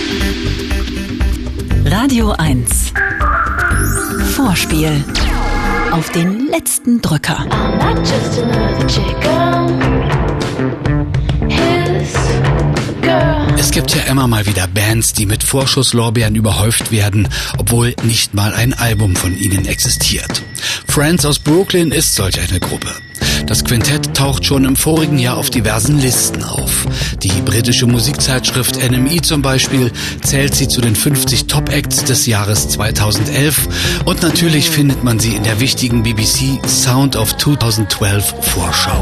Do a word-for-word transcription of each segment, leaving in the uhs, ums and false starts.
Radio eins. Vorspiel. Auf den letzten Drücker. I'm not just another chick, I'm his girl. Es gibt ja immer mal wieder Bands, die mit Vorschusslorbeeren überhäuft werden, obwohl nicht mal ein Album von ihnen existiert. Friends aus Brooklyn ist solch eine Gruppe. Das Quintett taucht schon im vorigen Jahr auf diversen Listen auf. Die britische Musikzeitschrift N M E zum Beispiel zählt sie zu den fünfzig Top-Acts des Jahres zweitausendelf und natürlich findet man sie in der wichtigen B B C Sound of zweitausendzwölf Vorschau.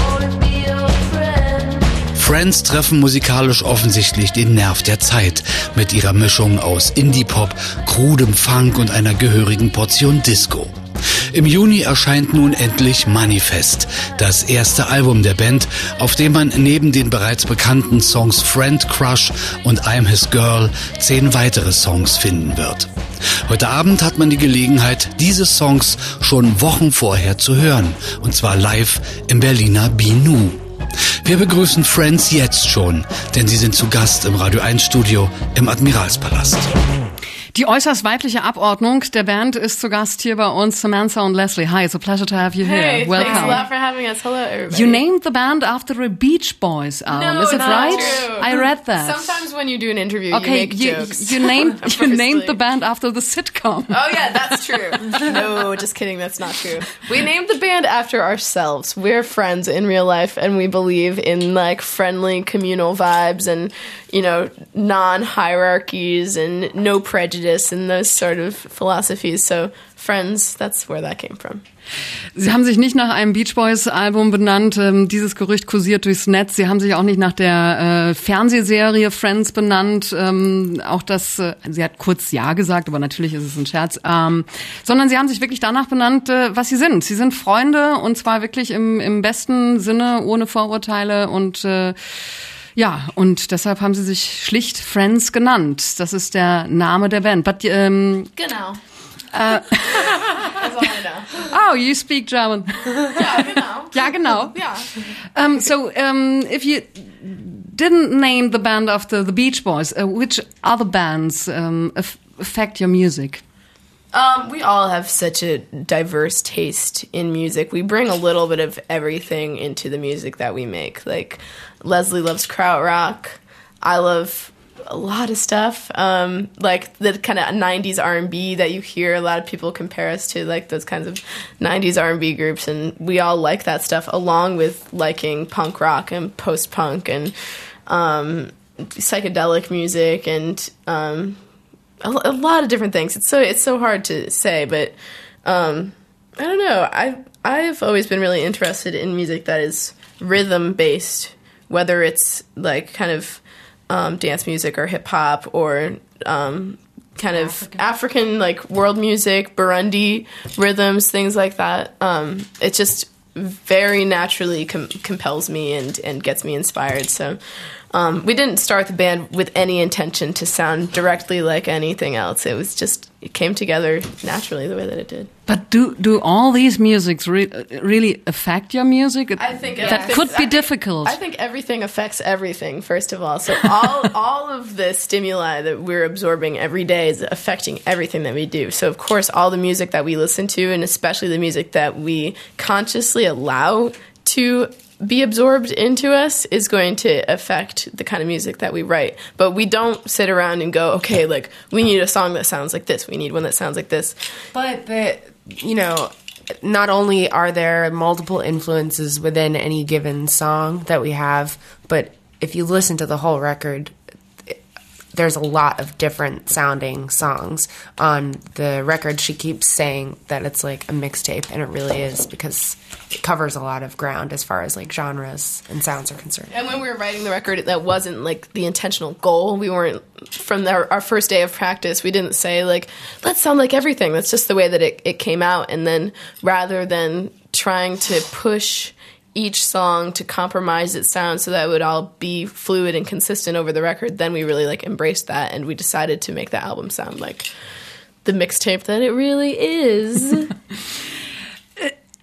Friends treffen musikalisch offensichtlich den Nerv der Zeit mit ihrer Mischung aus Indie-Pop, krudem Funk und einer gehörigen Portion Disco. Im Juni erscheint nun endlich Manifest, das erste Album der Band, auf dem man neben den bereits bekannten Songs Friend Crush und I'm His Girl zehn weitere Songs finden wird. Heute Abend hat man die Gelegenheit, diese Songs schon Wochen vorher zu hören, und zwar live im Berliner Binu. Wir begrüßen Friends jetzt schon, denn sie sind zu Gast im Radio eins Studio im Admiralspalast. Die äußerst weibliche Abordnung der Band ist zu Gast hier bei uns, Samantha und Leslie. Hi, it's a pleasure to have you hey, here. Welcome. Thanks a lot for having us. Hello, everybody. You named the band after a Beach Boys album, no, is it not right? True. I read that. Sometimes when you do an interview, okay, you make you, jokes. you named you named the band after the sitcom. Oh yeah, that's true. No, just kidding. That's not true. We named the band after ourselves. We're friends in real life, and we believe in like friendly communal vibes and, you know, non-hierarchies and no prejudice and those sort of philosophies. So Friends, that's where that came from. Sie haben sich nicht nach einem Beach Boys Album benannt. Ähm, dieses Gerücht kursiert durchs Netz. Sie haben sich auch nicht nach der äh, Fernsehserie Friends benannt. Ähm, auch das, äh, sie hat kurz Ja gesagt, aber natürlich ist es ein Scherz. Ähm, sondern sie haben sich wirklich danach benannt, äh, was sie sind. Sie sind Freunde, und zwar wirklich im, im besten Sinne, ohne Vorurteile, und äh, ja, und deshalb haben sie sich schlicht Friends genannt. Das ist der Name der Band. But, ähm, genau. Uh, That's all I know. Oh, you speak German. Ja, genau. Ja, genau. Ja. Um, so, um, if you didn't name the band after the Beach Boys, uh, which other bands um, af- affect your music? Um, we all have such a diverse taste in music. We bring a little bit of everything into the music that we make. Like, Leslie loves krautrock. I love a lot of stuff, um, like the kind of nineties R and B that you hear. A lot of people compare us to, like those kinds of nineties R and B groups, and we all like that stuff, along with liking punk rock and post-punk and um, psychedelic music and um, a, a lot of different things. It's so it's so hard to say, but um, I don't know. I I've always been really interested in music that is rhythm-based, whether it's like kind of Um, dance music or hip hop or um, kind of African. African, like world music, Burundi rhythms, things like that. Um, it just very naturally com- compels me and, and gets me inspired. So um, we didn't start the band with any intention to sound directly like anything else. It was just, it came together naturally the way that it did. But do do all these musics re- really affect your music? I think that yes. could be I difficult. Think, I think everything affects everything, first of all. So all all of the stimuli that we're absorbing every day is affecting everything that we do. So of course, all the music that we listen to, and especially the music that we consciously allow to be absorbed into us, is going to affect the kind of music that we write. But we don't sit around and go, okay, like, we need a song that sounds like this. We need one that sounds like this. But, the, you know, not only are there multiple influences within any given song that we have, but if you listen to the whole record, there's a lot of different sounding songs on the record. She keeps saying that it's like a mixtape, and it really is, because it covers a lot of ground as far as like genres and sounds are concerned. And when we were writing the record, that wasn't like the intentional goal. We weren't, from the, our first day of practice, we didn't say like, let's sound like everything. That's just the way that it, it came out. And then rather than trying to push each song to compromise its sound so that it would all be fluid and consistent over the record, then we really like embraced that, and we decided to make the album sound like the mixtape that it really is.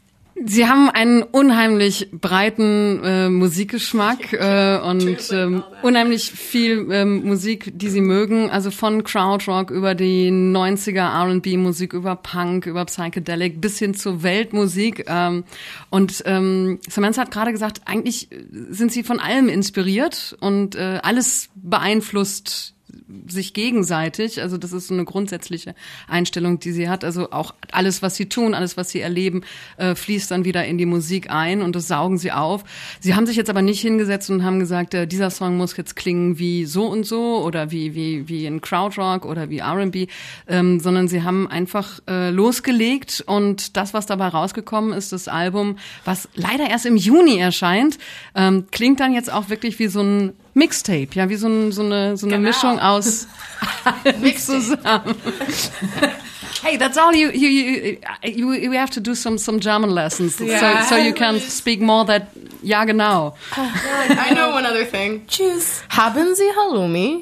Sie haben einen unheimlich breiten äh, Musikgeschmack äh, und ähm, unheimlich viel ähm, Musik, die Sie mögen. Also von Krautrock über die neunziger R and B Musik, über Punk, über Psychedelic bis hin zur Weltmusik. Ähm, und ähm, Samantha hat gerade gesagt, eigentlich sind Sie von allem inspiriert und äh, alles beeinflusst sich gegenseitig, also das ist so eine grundsätzliche Einstellung, die sie hat, also auch alles, was sie tun, alles, was sie erleben, äh, fließt dann wieder in die Musik ein und das saugen sie auf. Sie haben sich jetzt aber nicht hingesetzt und haben gesagt, äh, dieser Song muss jetzt klingen wie so und so oder wie wie wie in Krautrock oder wie R and B, ähm, sondern sie haben einfach äh, losgelegt und das, was dabei rausgekommen ist, das Album, was leider erst im Juni erscheint, ähm, klingt dann jetzt auch wirklich wie so ein Mixtape, ja, wie so, ein, so eine so eine genau. Mischung aus allem zusammen. Hey, that's all you you you you have to do some some German lessons, yeah. so so you can speak more that ja genau. I know one other thing. Tschüss. Haben Sie Halloumi?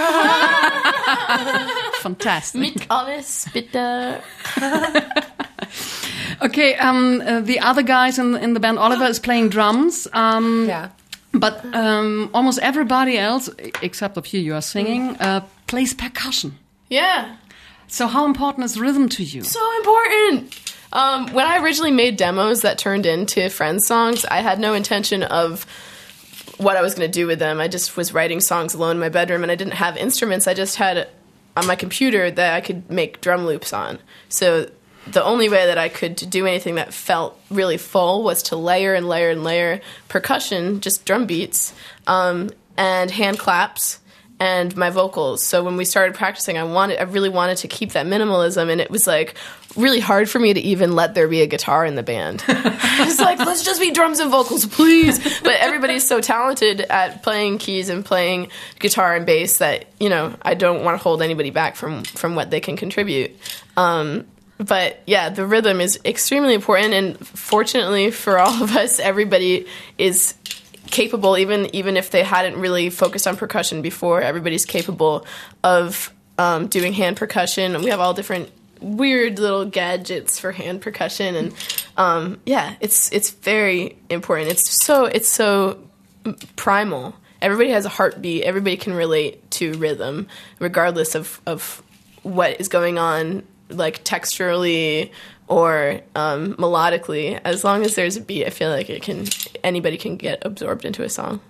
Fantastic. Mit alles bitte. Okay, um, uh, the other guys in in the band, Oliver is playing drums. Um, yeah. But um, almost everybody else, except of you, you are singing, uh, plays percussion. Yeah. So how important is rhythm to you? So important. Um, when I originally made demos that turned into Friends songs, I had no intention of what I was going to do with them. I just was writing songs alone in my bedroom, and I didn't have instruments. I just had on my computer that I could make drum loops on. So the only way that I could do anything that felt really full was to layer and layer and layer percussion, just drum beats, um, and hand claps, and my vocals. So when we started practicing, I wanted, I really wanted to keep that minimalism, and it was like really hard for me to even let there be a guitar in the band. I was like, let's just be drums and vocals, please. But everybody's so talented at playing keys and playing guitar and bass that, you know, I don't want to hold anybody back from, from what they can contribute. Um, But yeah, the rhythm is extremely important, and fortunately for all of us, everybody is capable, even even if they hadn't really focused on percussion before, everybody's capable of um, doing hand percussion. And we have all different weird little gadgets for hand percussion, and um, yeah, it's it's very important. It's so it's so primal. Everybody has a heartbeat. Everybody can relate to rhythm, regardless of of what is going on, like texturally or um, melodically. As long as there's a beat, I feel like it can anybody can get absorbed into a song.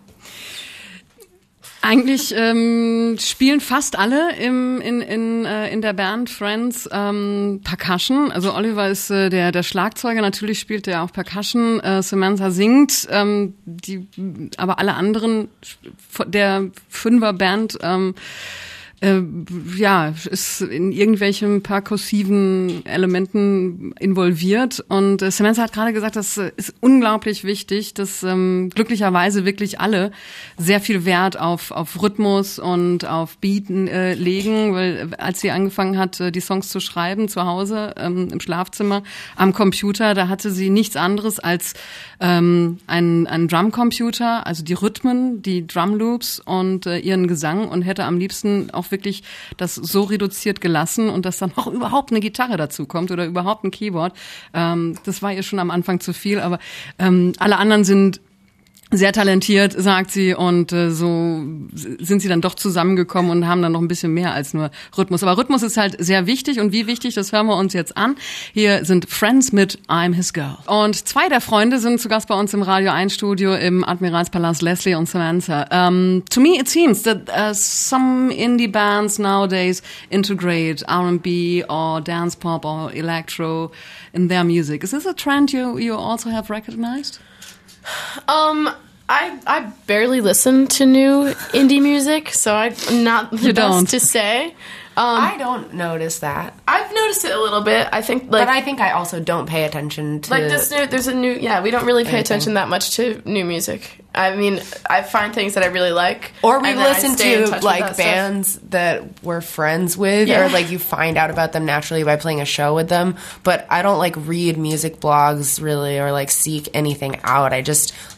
Eigentlich ähm, spielen fast alle im, in, in, äh, in der Band Friends ähm, Percussion. Also Oliver ist äh, der, der Schlagzeuger, natürlich spielt er auch Percussion. Äh, Samantha singt, ähm, die, aber alle anderen der Fünfer-Band ähm, Äh, ja, ist in irgendwelchen perkussiven Elementen involviert. Und äh, Samantha hat gerade gesagt, das äh, ist unglaublich wichtig, dass ähm, glücklicherweise wirklich alle sehr viel Wert auf auf Rhythmus und auf Beaten äh, legen, weil äh, als sie angefangen hat, äh, die Songs zu schreiben zu Hause ähm, im Schlafzimmer am Computer, da hatte sie nichts anderes als ähm, einen, einen Drumcomputer, also die Rhythmen, die Drumloops und äh, ihren Gesang, und hätte am liebsten auch wirklich das so reduziert gelassen und dass dann auch überhaupt eine Gitarre dazu kommt oder überhaupt ein Keyboard. Ähm, das war ihr schon am Anfang zu viel, aber ähm, alle anderen sind sehr talentiert, sagt sie, und äh, so sind sie dann doch zusammengekommen und haben dann noch ein bisschen mehr als nur Rhythmus. Aber Rhythmus ist halt sehr wichtig, und wie wichtig, das hören wir uns jetzt an. Hier sind Friends mit I'm His Girl. Und zwei der Freunde sind zu Gast bei uns im Radio eins Studio im Admiralspalast, Leslie und Samantha. Um, to me it seems that uh, some indie bands nowadays integrate R and B or dance pop or electro in their music. Is this a trend you, you also have recognized? Um, I I barely listen to new indie music, so I'm not the you best don't. to say. Um, I don't notice that. I've noticed it a little bit. I think, like, but I think I also don't pay attention to like this new. There's a new. Yeah, we don't really pay anything. attention that much to new music. I mean, I find things that I really like, or we and then I listen stay in to touch with like that stuff. bands that we're friends with, Yeah. or like you find out about them naturally by playing a show with them. But I don't like read music blogs really, or like seek anything out. I just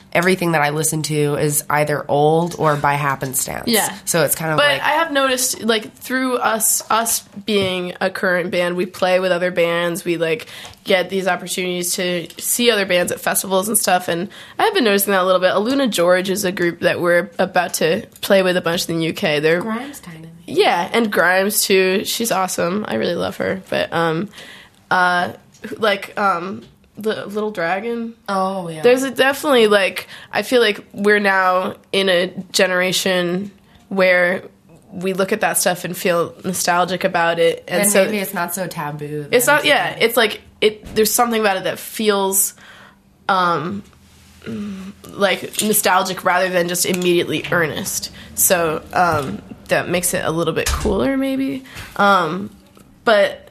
everything that I listen to is either old or by happenstance. Yeah. So it's kind of but like... I have noticed, like, through us us being a current band, we play with other bands, we, like, get these opportunities to see other bands at festivals and stuff, and I've been noticing that a little bit. Aluna George is a group that we're about to play with a bunch in the U K. They're Grimes kind of. Yeah, and Grimes, too. She's awesome. I really love her. But, um, uh, like, um... The Little Dragon. Oh, yeah. There's a definitely, like, I feel like we're now in a generation where we look at that stuff and feel nostalgic about it. And, and so maybe it's not so taboo. It's not, yeah, it's like, it. There's something about it that feels, um, like, nostalgic rather than just immediately earnest. So, um, that makes it a little bit cooler, maybe. Um, but...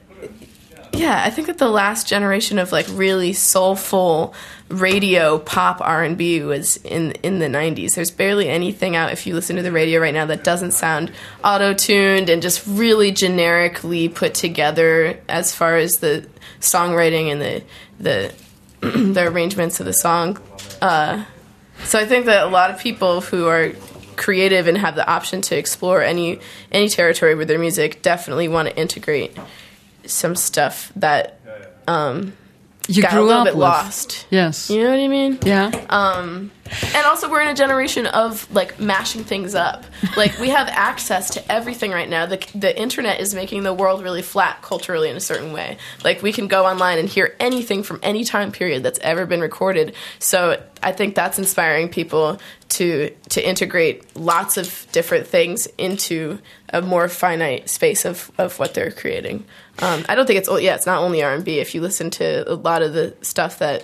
Yeah, I think that the last generation of, like, really soulful radio pop R and B was in in the nineties. There's barely anything out, if you listen to the radio right now, that doesn't sound auto-tuned and just really generically put together as far as the songwriting and the the, the arrangements of the song. Uh, so I think that a lot of people who are creative and have the option to explore any any territory with their music definitely want to integrate some stuff that um, you got grew a little up bit with. lost. Yes. You know what I mean? Yeah. Um, and also we're in a generation of, like, mashing things up. Like, we have access to everything right now. The the internet is making the world really flat culturally in a certain way. Like, we can go online and hear anything from any time period that's ever been recorded. So I think that's inspiring people to to integrate lots of different things into a more finite space of, of what they're creating. Um, I don't think it's, yeah, it's not only R and B. If you listen to a lot of the stuff that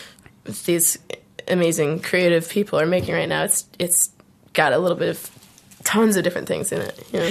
these amazing creative people are making right now, it's it's got a little bit of tons of different things in it, you know?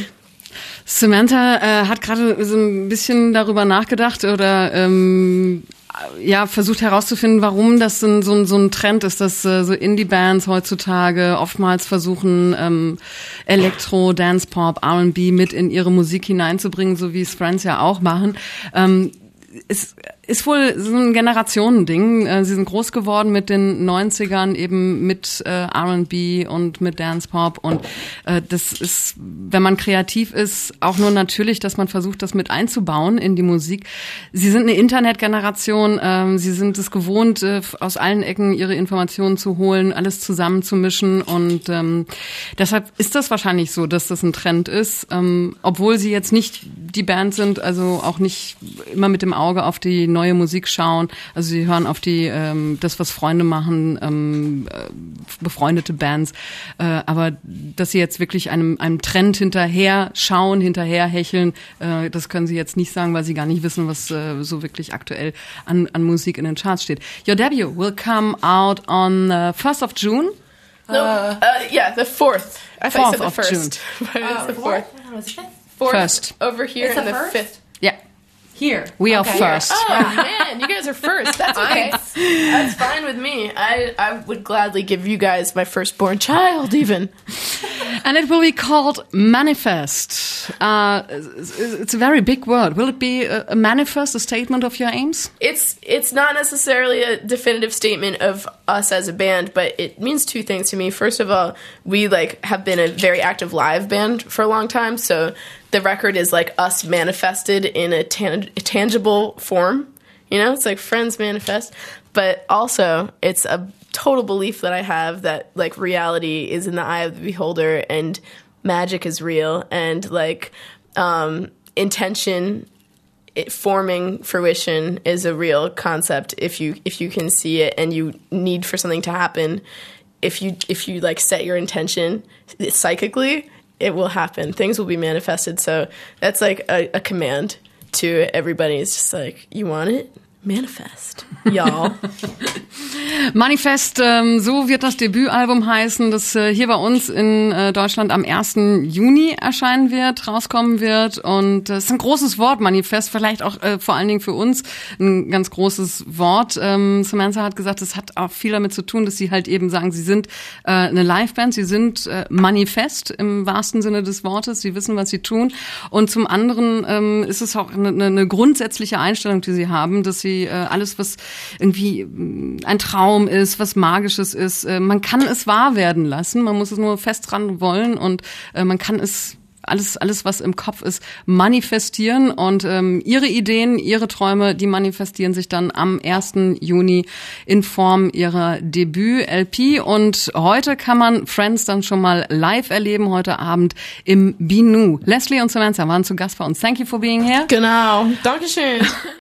Samantha äh, hat gerade so ein bisschen darüber nachgedacht oder ähm, ja versucht herauszufinden, warum das so ein, so ein, so ein Trend ist, dass äh, so Indie-Bands heutzutage oftmals versuchen, ähm, Elektro, Dance-Pop, R and B mit in ihre Musik hineinzubringen, so wie es Friends ja auch machen. Ähm, es ist wohl so ein Generationending. Sie sind groß geworden mit den neunzigern, eben mit äh, R and B und mit Dance Pop. Und äh, das ist, wenn man kreativ ist, auch nur natürlich, dass man versucht, das mit einzubauen in die Musik. Sie sind eine Internetgeneration. Ähm, sie sind es gewohnt, äh, aus allen Ecken ihre Informationen zu holen, alles zusammenzumischen. Und ähm, deshalb ist das wahrscheinlich so, dass das ein Trend ist. Ähm, obwohl sie jetzt nicht die Band sind, also auch nicht immer mit dem Auge auf die neue Musik schauen. Also sie hören auf die ähm, das, was Freunde machen, ähm, äh, befreundete Bands. Äh, aber dass sie jetzt wirklich einem einem Trend hinterher schauen, hinterher hecheln, äh, das können sie jetzt nicht sagen, weil sie gar nicht wissen, was äh, so wirklich aktuell an an Musik in den Charts steht. Your debut will come out on uh, first of June. No, uh, yeah, the fourth. I thought you said the of first. June. But it's Oh, the fourth. No, it's fifth. Fourth First. over here It's and the the first? fifth. Yeah, Here. we are Okay. first. Oh man, you guys are first. That's okay. That's fine with me. I I would gladly give you guys my firstborn child, even. And it will be called Manifest. Uh, it's, it's a very big word. Will it be a, a manifest, a statement of your aims? It's it's not necessarily a definitive statement of us as a band, but it means two things to me. First of all, we like have been a very active live band for a long time, so the record is like us manifested in a, tan- a tangible form. You know, it's like Friends Manifest, but also it's a total belief that I have that like reality is in the eye of the beholder and magic is real, and like um, intention it forming fruition is a real concept if you if you can see it, and you need for something to happen. If you if you like set your intention psychically, it will happen. Things will be manifested. So that's like a, a command to everybody. It's just like, you want it? Manifest, y'all. Manifest, ähm, so wird das Debütalbum heißen, das äh, hier bei uns in äh, Deutschland am ersten Juni erscheinen wird, rauskommen wird. Und es äh, ist ein großes Wort, Manifest, vielleicht auch äh, vor allen Dingen für uns ein ganz großes Wort. Ähm, Samantha hat gesagt, es hat auch viel damit zu tun, dass sie halt eben sagen, sie sind äh, eine Liveband, sie sind äh, manifest im wahrsten Sinne des Wortes, sie wissen, was sie tun. Und zum anderen ähm, ist es auch eine, eine grundsätzliche Einstellung, die sie haben, dass sie sie äh, alles, was irgendwie äh, ein Traum ist, was Magisches ist, äh, man kann es wahr werden lassen, man muss es nur fest dran wollen und äh, man kann es alles, alles, was im Kopf ist, manifestieren und ähm, ihre Ideen, ihre Träume, die manifestieren sich dann am ersten Juni in Form ihrer Debüt-L P und heute kann man Friends dann schon mal live erleben, heute Abend im Binu. Leslie und Samantha waren zu Gast bei uns. Thank you for being here. Genau. Dankeschön.